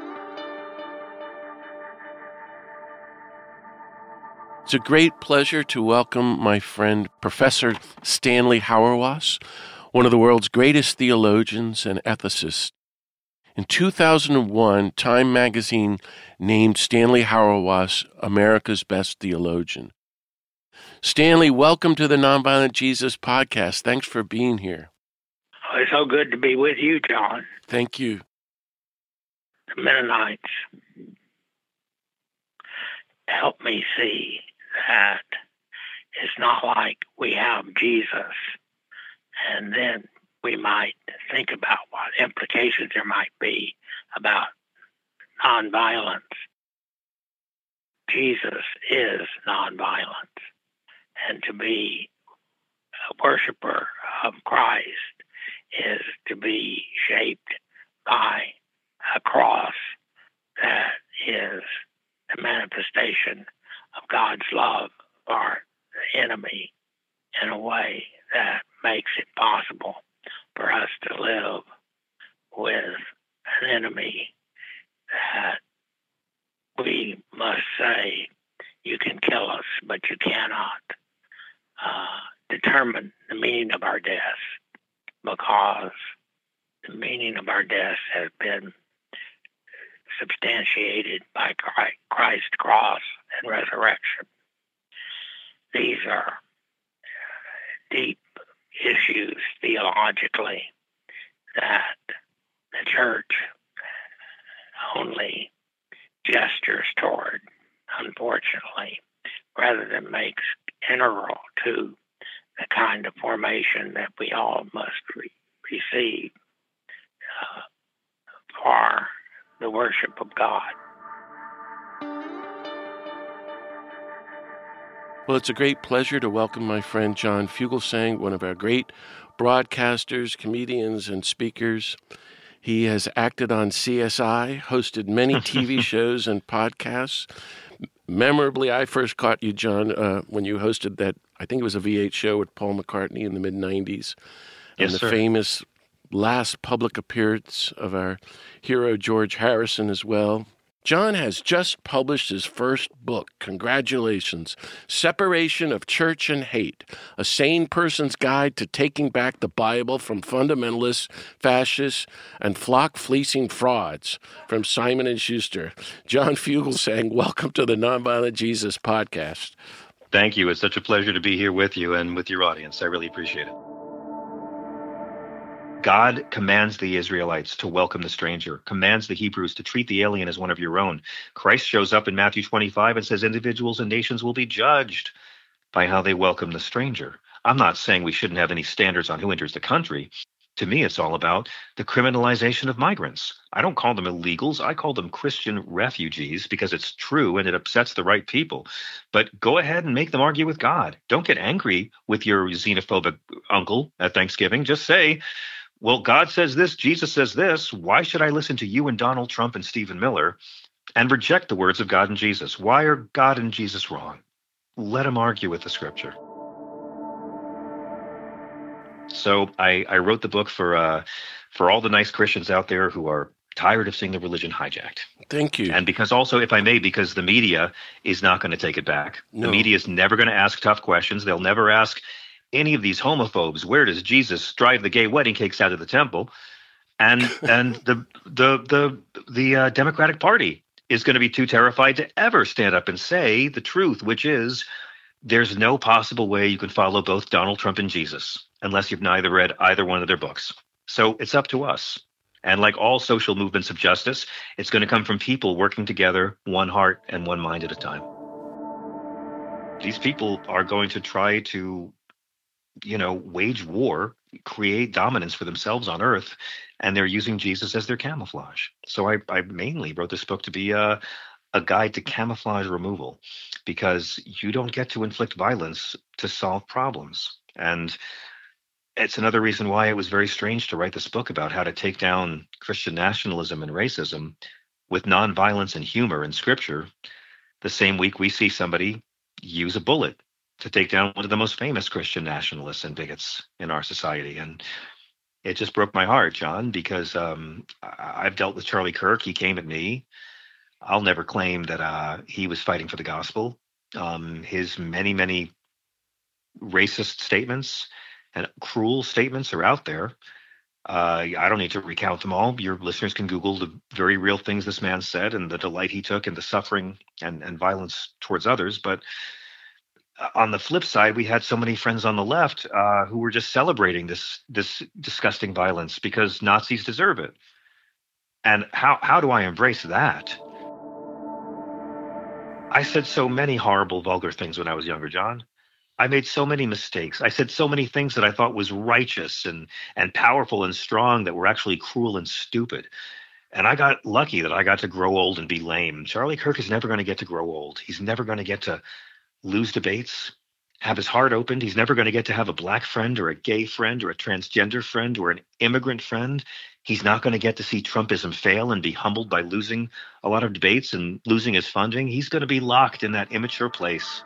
It's a great pleasure to welcome my friend, Professor Stanley Hauerwas, one of the world's greatest theologians and ethicists. In two thousand one, Time magazine named Stanley Hauerwas America's best theologian. Stanley, welcome to the Nonviolent Jesus podcast. Thanks for being here. Oh, it's so good to be with you, John. Thank you. The Mennonites help me see that it's not like we have Jesus and then we might think about what implications there might be about nonviolence. Jesus is nonviolence, and to be a worshiper of Christ is to be shaped by a cross that is the manifestation of God's love for the enemy in a way that makes it possible for us to live with an enemy that we must say, you can kill us, but you cannot uh, determine the meaning of our death, because the meaning of our death has been substantiated by Christ's cross and resurrection. These are deep issues theologically that the church only gestures toward, unfortunately, rather than makes integral to the kind of formation that we all must re- receive uh, for the worship of God. Well, it's a great pleasure to welcome my friend John Fugelsang, one of our great broadcasters, comedians, and speakers. He has acted on C S I, hosted many T V shows and podcasts. Memorably, I first caught you, John, uh, when you hosted that, I think it was a V eight show with Paul McCartney in the mid nineties. And yes, the sir. famous last public appearance of our hero, George Harrison, as well. John has just published his first book. Congratulations. Separation of Church and Hate, A Sane Person's Guide to Taking Back the Bible from Fundamentalists, Fascists, and Flock-Fleecing Frauds, from Simon and Schuster. John Fugelsang, welcome to the Nonviolent Jesus podcast. Thank you. It's such a pleasure to be here with you and with your audience. I really appreciate it. God commands the Israelites to welcome the stranger, commands the Hebrews to treat the alien as one of your own. Christ shows up in Matthew twenty-five and says individuals and nations will be judged by how they welcome the stranger. I'm not saying we shouldn't have any standards on who enters the country. To me, it's all about the criminalization of migrants. I don't call them illegals. I call them Christian refugees because it's true and it upsets the right people. But go ahead and make them argue with God. Don't get angry with your xenophobic uncle at Thanksgiving. Just say, well, God says this, Jesus says this. Why should I listen to you and Donald Trump and Stephen Miller and reject the words of God and Jesus? Why are God and Jesus wrong? Let them argue with the scripture. So I, I wrote the book for uh, for all the nice Christians out there who are tired of seeing the religion hijacked. Thank you. And because also, if I may, because the media is not going to take it back. No. The media is never going to ask tough questions. They'll never ask any of these homophobes, where does Jesus drive the gay wedding cakes out of the temple? And and the the the the uh, Democratic Party is going to be too terrified to ever stand up and say the truth, which is there's no possible way you can follow both Donald Trump and Jesus unless you've neither read either one of their books. So it's up to us. And like all social movements of justice, it's going to come from people working together, one heart and one mind at a time. These people are going to try to, you know, wage war, create dominance for themselves on earth, and they're using Jesus as their camouflage. So I, I mainly wrote this book to be a, a guide to camouflage removal, because you don't get to inflict violence to solve problems. And it's another reason why it was very strange to write this book about how to take down Christian nationalism and racism with nonviolence and humor in Scripture. The same week we see somebody use a bullet to take down one of the most famous Christian nationalists and bigots in our society. And it just broke my heart, John, because um, I- I've dealt with Charlie Kirk. He came at me. I'll never claim that uh, he was fighting for the gospel. Um, his many, many racist statements and cruel statements are out there. Uh, I don't need to recount them all. Your listeners can Google the very real things this man said and the delight he took in the suffering and, and violence towards others. But on the flip side, we had so many friends on the left uh, who were just celebrating this this disgusting violence because Nazis deserve it. And how how do I embrace that? I said so many horrible, vulgar things when I was younger, John. I made so many mistakes. I said so many things that I thought was righteous and and powerful and strong that were actually cruel and stupid. And I got lucky that I got to grow old and be lame. Charlie Kirk is never going to get to grow old. He's never going to get to lose debates, have his heart opened. He's never going to get to have a black friend or a gay friend or a transgender friend or an immigrant friend. He's not going to get to see Trumpism fail and be humbled by losing a lot of debates and losing his funding. He's going to be locked in that immature place.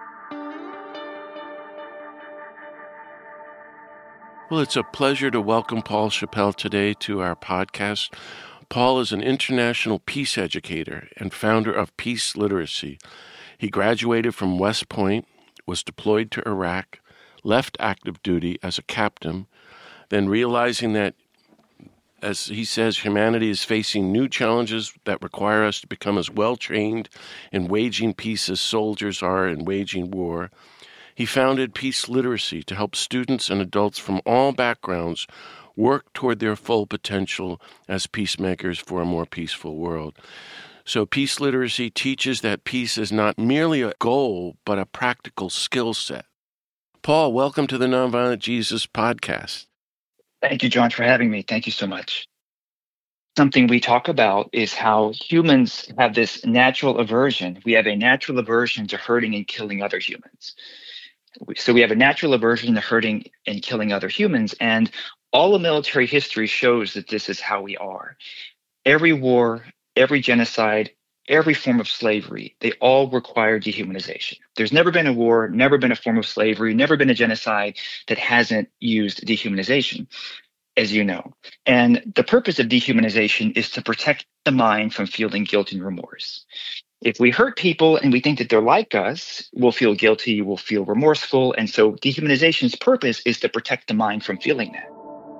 Well, it's a pleasure to welcome Paul Chappell today to our podcast. Paul is an international peace educator and founder of Peace Literacy. He graduated from West Point, was deployed to Iraq, left active duty as a captain, then realizing that, as he says, humanity is facing new challenges that require us to become as well-trained in waging peace as soldiers are in waging war. He founded Peace Literacy to help students and adults from all backgrounds work toward their full potential as peacemakers for a more peaceful world. So Peace Literacy teaches that peace is not merely a goal, but a practical skill set. Paul, welcome to the Nonviolent Jesus podcast. Thank you, John, for having me. Thank you so much. Something we talk about is how humans have this natural aversion. We have a natural aversion to hurting and killing other humans. So we have a natural aversion to hurting and killing other humans, and all of military history shows that this is how we are. Every war, every genocide, every form of slavery, they all require dehumanization. There's never been a war, never been a form of slavery, never been a genocide that hasn't used dehumanization, as you know. And the purpose of dehumanization is to protect the mind from feeling guilt and remorse. If we hurt people and we think that they're like us, we'll feel guilty, we'll feel remorseful. And so dehumanization's purpose is to protect the mind from feeling that.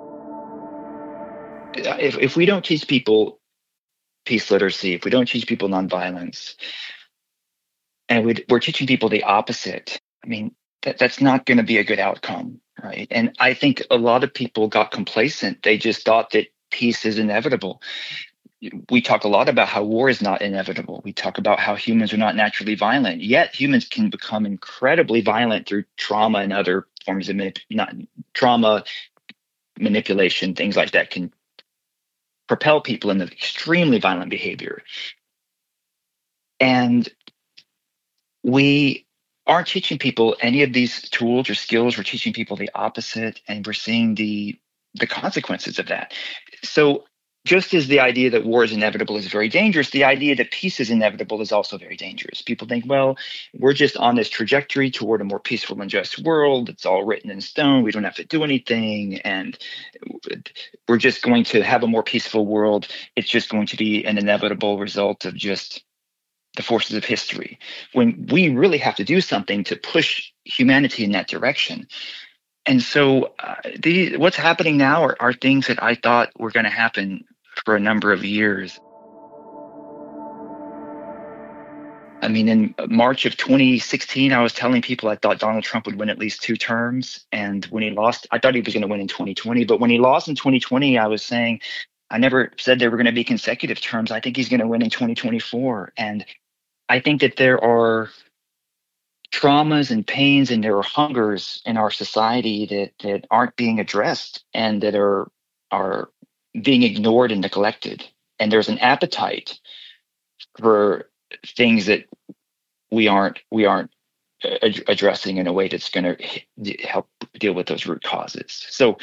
If, if we don't teach people peace literacy, if we don't teach people nonviolence, and we, we're teaching people the opposite, I mean, that, that's not going to be a good outcome, right? And I think a lot of people got complacent. They just thought that peace is inevitable. We talk a lot about how war is not inevitable. We talk about how humans are not naturally violent, yet humans can become incredibly violent through trauma and other forms of manip- not trauma, manipulation, things like that can propel people into extremely violent behavior. And we aren't teaching people any of these tools or skills. We're teaching people the opposite, and we're seeing the the consequences of that. So just as the idea that war is inevitable is very dangerous, the idea that peace is inevitable is also very dangerous. People think, well, we're just on this trajectory toward a more peaceful and just world. It's all written in stone. We don't have to do anything. And we're just going to have a more peaceful world. It's just going to be an inevitable result of just the forces of history, when we really have to do something to push humanity in that direction. And so uh, the, what's happening now are, are things that I thought were going to happen for a number of years. I mean, in March of twenty sixteen, I was telling people I thought Donald Trump would win at least two terms. And when he lost, I thought he was going to win in twenty twenty. But when he lost in twenty twenty, I was saying, I never said they were going to be consecutive terms. I think he's going to win in twenty twenty-four. And I think that there are traumas and pains and there are hungers in our society that, that aren't being addressed and that are are being ignored and neglected. And there's an appetite for things that we aren't we aren't ad- addressing in a way that's going to help deal with those root causes. So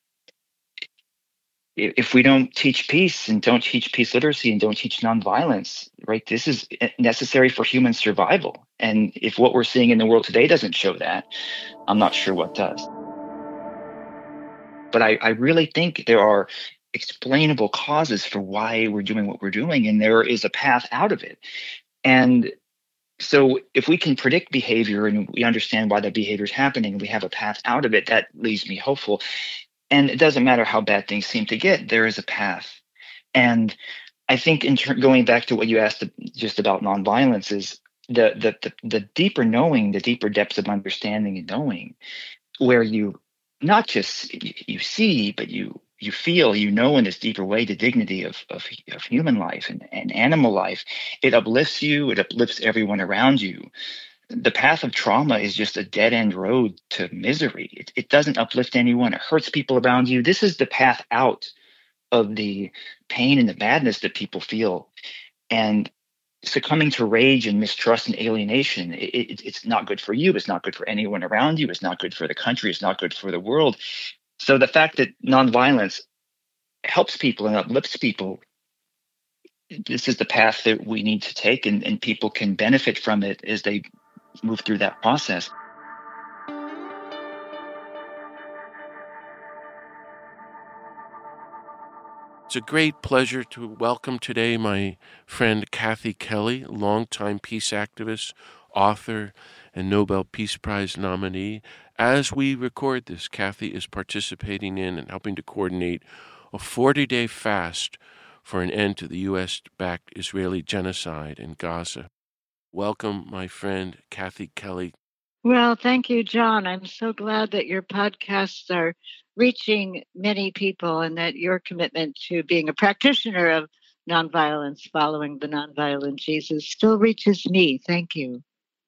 if we don't teach peace and don't teach peace literacy and don't teach nonviolence, right, this is necessary for human survival. And if what we're seeing in the world today doesn't show that, I'm not sure what does. But I, I really think there are explainable causes for why we're doing what we're doing, and there is a path out of it. And so if we can predict behavior and we understand why that behavior is happening, and we have a path out of it, that leaves me hopeful. And it doesn't matter how bad things seem to get, there is a path. And I think in ter- going back to what you asked just about nonviolence is the, the, the, the deeper knowing, the deeper depths of understanding and knowing, where you not just you, you see, but you you feel, you know in this deeper way the dignity of, of, of human life and, and animal life. It uplifts you, it uplifts everyone around you. The path of trauma is just a dead-end road to misery. It, it doesn't uplift anyone. It hurts people around you. This is the path out of the pain and the badness that people feel. And succumbing to rage and mistrust and alienation, it, it, it's not good for you. It's not good for anyone around you. It's not good for the country. It's not good for the world. So the fact that nonviolence helps people and uplifts people, this is the path that we need to take, and, and people can benefit from it as they move through that process. It's a great pleasure to welcome today my friend Kathy Kelly, longtime peace activist, author, and Nobel Peace Prize nominee. As we record this, Kathy is participating in and helping to coordinate a forty-day fast for an end to the U S-backed Israeli genocide in Gaza. Welcome, my friend Kathy Kelly. Well, thank you, John. I'm so glad that your podcasts are reaching many people and that your commitment to being a practitioner of nonviolence, following the nonviolent Jesus, still reaches me. Thank you.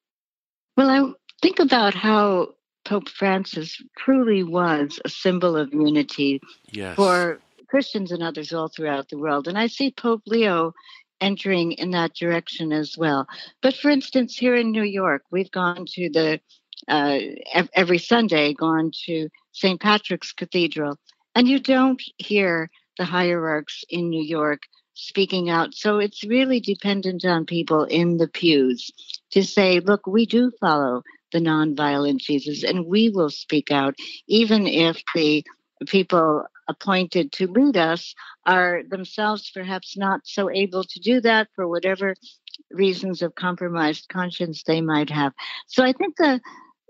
Well, I think about how Pope Francis truly was a symbol of unity yes. for Christians and others all throughout the world. And I see Pope Leo entering in that direction as well. But for instance, here in New York, we've gone to the, uh, every Sunday, gone to Saint Patrick's Cathedral, and you don't hear the hierarchs in New York speaking out. So it's really dependent on people in the pews to say, look, we do follow the nonviolent Jesus, and we will speak out, even if the people appointed to lead us are themselves perhaps not so able to do that for whatever reasons of compromised conscience they might have. So I think the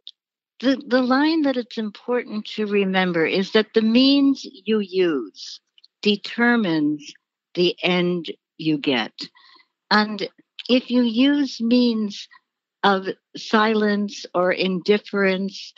the, the line that it's important to remember is that the means you use determines the end you get. And if you use means of silence or indifference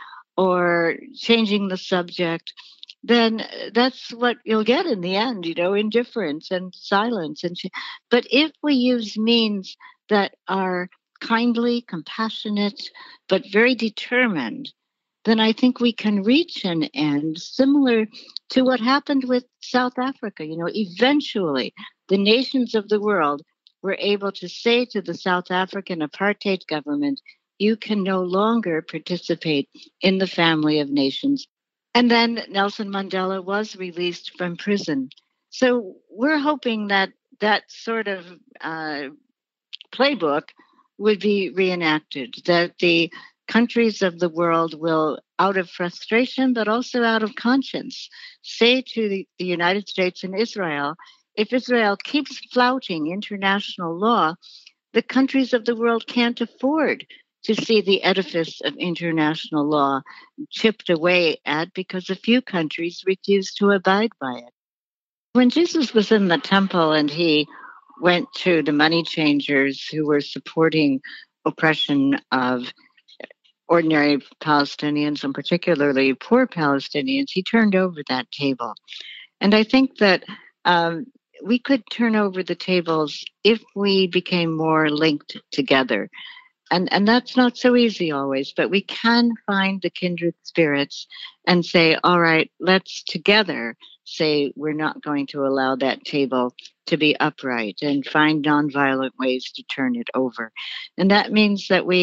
or changing the subject, then that's what you'll get in the end, you know, indifference and silence. And but if we use means that are kindly, compassionate, but very determined, then I think we can reach an end similar to what happened with South Africa. You know, eventually the nations of the world were able to say to the South African apartheid government, you can no longer participate in the family of nations. And then Nelson Mandela was released from prison. So we're hoping that that sort of uh, playbook would be reenacted, that the countries of the world will, out of frustration, but also out of conscience, say to the, the United States and Israel, if Israel keeps flouting international law, the countries of the world can't afford to see the edifice of international law chipped away at because a few countries refuse to abide by it. When Jesus was in the temple and he went to the money changers who were supporting oppression of ordinary Palestinians and particularly poor Palestinians, he turned over that table. And I think that um, we could turn over the tables if we became more linked together. And and that's not so easy always, but we can find the kindred spirits and say, all right, let's together say we're not going to allow that table to be upright and find nonviolent ways to turn it over. And that means that we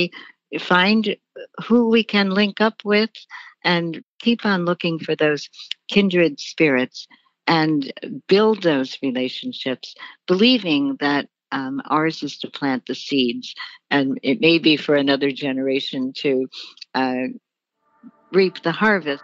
find who we can link up with and keep on looking for those kindred spirits and build those relationships, believing that um, ours is to plant the seeds, and it may be for another generation to uh, reap the harvest.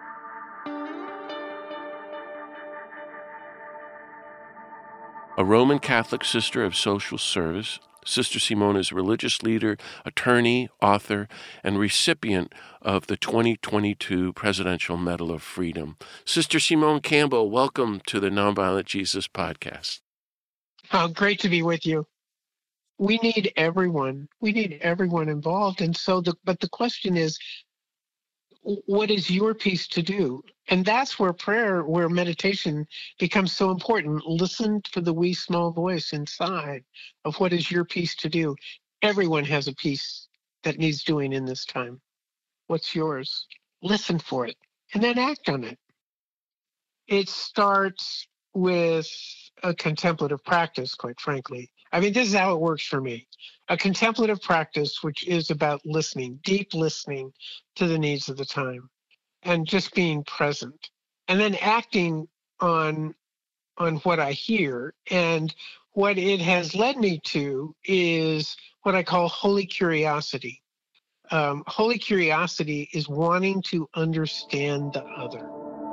A Roman Catholic sister of social service, Sister Simone is a religious leader, attorney, author, and recipient of the twenty twenty-two Presidential Medal of Freedom. Sister Simone Campbell, welcome to the Nonviolent Jesus podcast. Oh, great to be with you. We need everyone. We need everyone involved. And so, the, but the question is, what is your piece to do? And that's where prayer, where meditation becomes so important. Listen for the wee small voice inside of what is your piece to do. Everyone has a piece that needs doing in this time. What's yours? Listen for it and then act on it. It starts with a contemplative practice, quite frankly. I mean, this is how it works for me. A contemplative practice, which is about listening, deep listening to the needs of the time and just being present, and then acting on, on what I hear. And what it has led me to is what I call holy curiosity. Um, holy curiosity is wanting to understand the other.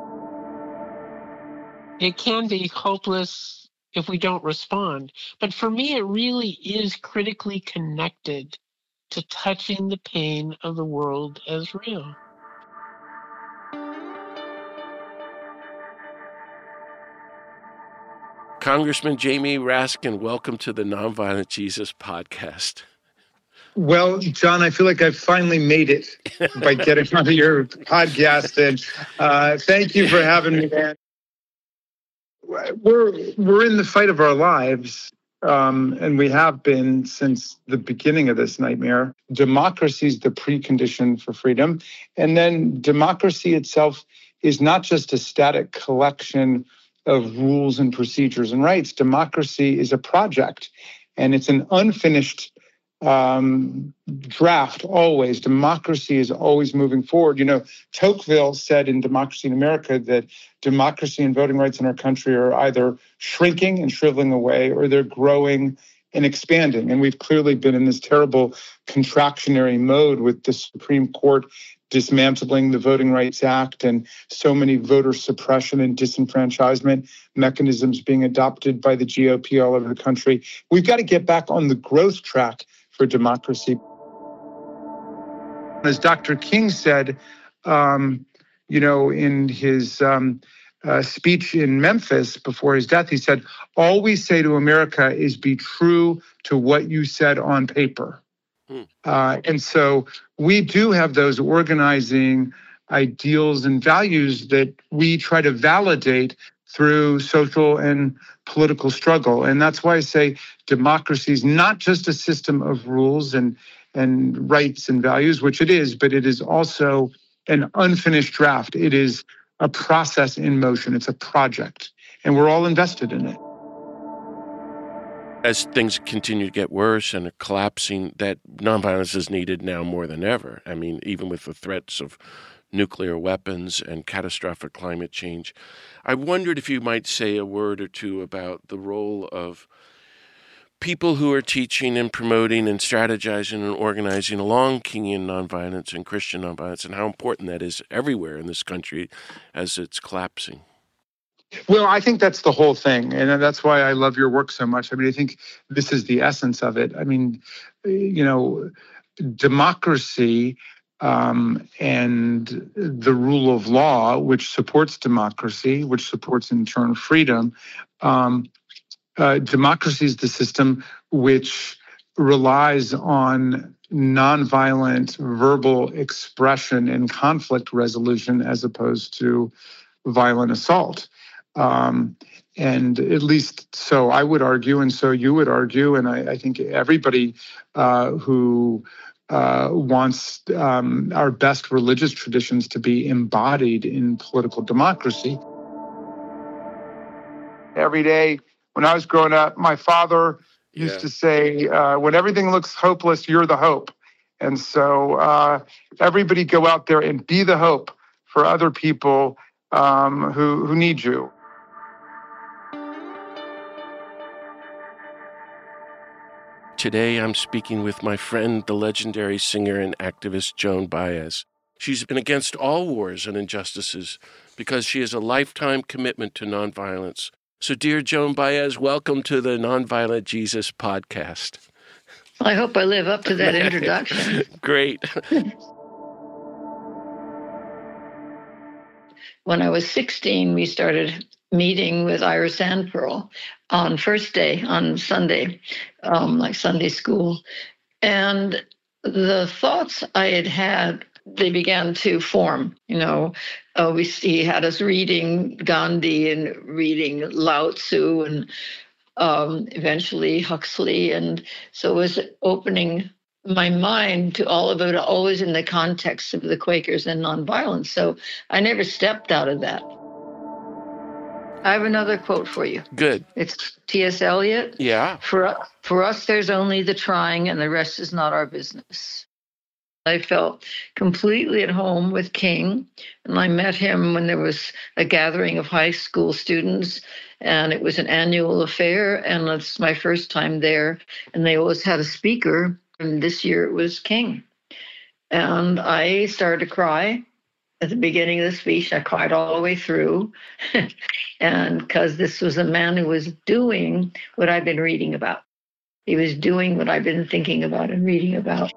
It can be hopeless if we don't respond. But for me, it really is critically connected to touching the pain of the world as real. Congressman Jamie Raskin, welcome to the Nonviolent Jesus podcast. Well, John, I feel like I've finally made it by getting on your podcast, and uh, thank you for having me, man. We're we're in the fight of our lives, um, and we have been since the beginning of this nightmare. Democracy is the precondition for freedom, and then democracy itself is not just a static collection of rules and procedures and rights. Democracy is a project, and it's an unfinished um, draft always. Democracy is always moving forward. You know, Tocqueville said in Democracy in America that democracy and voting rights in our country are either shrinking and shriveling away or they're growing and expanding. And we've clearly been in this terrible contractionary mode with the Supreme Court dismantling the Voting Rights Act and so many voter suppression and disenfranchisement mechanisms being adopted by the G O P all over the country. We've got to get back on the growth track for democracy. As Doctor King said, um, you know, in his um, uh, speech in Memphis before his death, he said, all we say to America is be true to what you said on paper. Hmm. Uh, and so we do have those organizing ideals and values that we try to validate through social and political struggle. And that's why I say democracy is not just a system of rules and, and rights and values, which it is, but it is also an unfinished draft. It is a process in motion. It's a project, and we're all invested in it. As things continue to get worse and are collapsing, that nonviolence is needed now more than ever. I mean, even with the threats of nuclear weapons and catastrophic climate change. I wondered if you might say a word or two about the role of people who are teaching and promoting and strategizing and organizing along Kingian nonviolence and Christian nonviolence, and how important that is everywhere in this country as it's collapsing. Well, I think that's the whole thing. And that's why I love your work so much. I mean, I think this is the essence of it. I mean, you know, democracy um, and the rule of law, which supports democracy, which supports in turn freedom. Um, uh, democracy is the system which relies on nonviolent verbal expression and conflict resolution as opposed to violent assault. Um, and at least so I would argue, and so you would argue, and I, I think everybody uh, who uh, wants um, our best religious traditions to be embodied in political democracy. Every day when I was growing up, my father used yeah. to say, uh, when everything looks hopeless, you're the hope. And so uh, everybody go out there and be the hope for other people um, who, who need you. Today I'm speaking with my friend, the legendary singer and activist Joan Baez. She's been against all wars and injustices because she has a lifetime commitment to nonviolence. So, dear Joan Baez, welcome to the Nonviolent Jesus podcast. I hope I live up to that introduction. Great. When I was sixteen, we started meeting with Ira Sandpearl on first day, on Sunday, um, like Sunday school. And the thoughts I had had, they began to form. You know, uh, we he had us reading Gandhi and reading Lao Tzu and um, eventually Huxley. And so it was opening my mind to all of it, always in the context of the Quakers and nonviolence. So I never stepped out of that. I have another quote for you. Good. It's T S Eliot. Yeah. For, for us, there's only the trying, and the rest is not our business. I felt completely at home with King, and I met him when there was a gathering of high school students, and it was an annual affair, and it's my first time there, and they always had a speaker, and this year it was King. And I started to cry at the beginning of the speech. I cried all the way through, and because this was a man who was doing what I've been reading about. He was doing what I've been thinking about and reading about.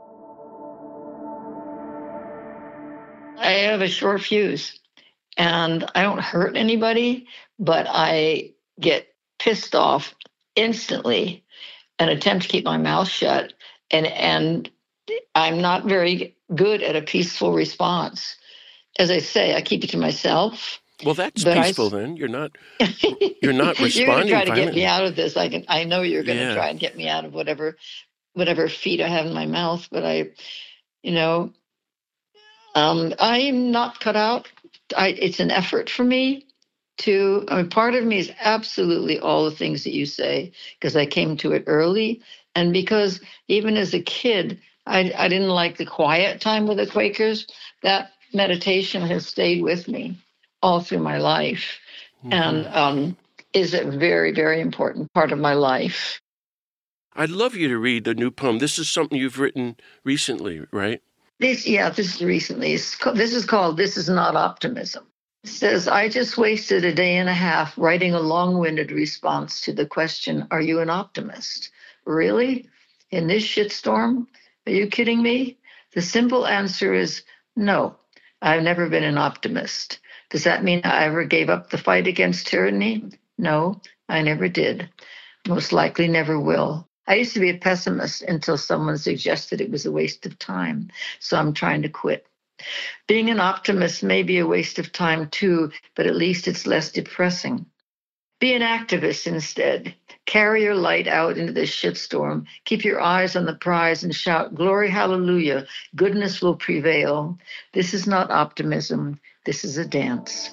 I have a short fuse, and I don't hurt anybody, but I get pissed off instantly and attempt to keep my mouth shut. And and I'm not very good at a peaceful response. As I say, I keep it to myself. Well, that's peaceful I, then. You're not you're not responding. You're going to try to violently. get me out of this. I can. I know you're going to yeah. try and get me out of whatever whatever feet I have in my mouth. But I, you know, um, I'm not cut out. I, it's an effort for me to. I mean, part of me is absolutely all the things that you say because I came to it early. And because even as a kid, I, I didn't like the quiet time with the Quakers. That meditation has stayed with me all through my life, mm-hmm. and um, is a very, very important part of my life. I'd love you to read the new poem. This is something you've written recently, right? This, yeah, this is recently. It's, this is called This Is Not Optimism. It says, I just wasted a day and a half writing a long-winded response to the question, are you an optimist? Really? In this shitstorm? Are you kidding me? The simple answer is no. I've never been an optimist. Does that mean I ever gave up the fight against tyranny? No, I never did. Most likely never will. I used to be a pessimist until someone suggested it was a waste of time. So I'm trying to quit. Being an optimist may be a waste of time too, but at least it's less depressing. Be an activist instead. Carry your light out into this shitstorm. Keep your eyes on the prize and shout, glory, hallelujah. Goodness will prevail. This is not optimism. This is a dance.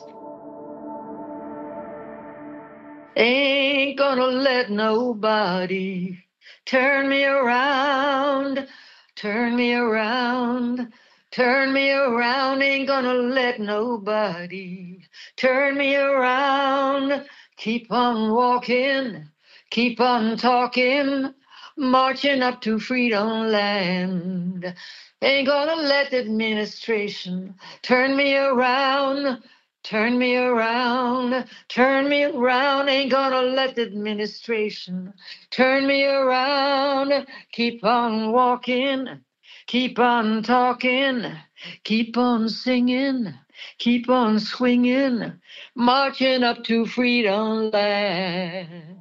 Ain't gonna let nobody turn me around, turn me around, turn me around. Ain't gonna let nobody turn me around. Keep on walking, keep on talking, marching up to freedom land. Ain't gonna let the administration turn me around, turn me around, turn me around. Ain't gonna let the administration turn me around. Keep on walking, keep on talking, keep on singing, keep on swinging, marching up to freedom land.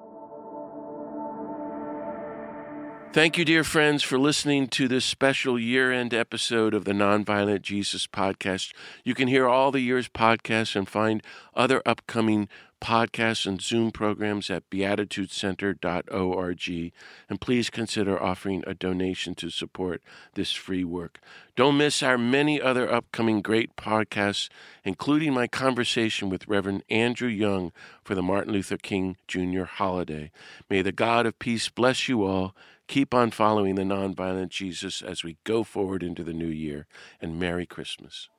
Thank you, dear friends, for listening to this special year-end episode of the Nonviolent Jesus podcast. You can hear all the year's podcasts and find other upcoming podcasts and Zoom programs at beatitude center dot org. And please consider offering a donation to support this free work. Don't miss our many other upcoming great podcasts, including my conversation with Reverend Andrew Young for the Martin Luther King Junior holiday. May the God of peace bless you all. Keep on following the nonviolent Jesus as we go forward into the new year. And Merry Christmas.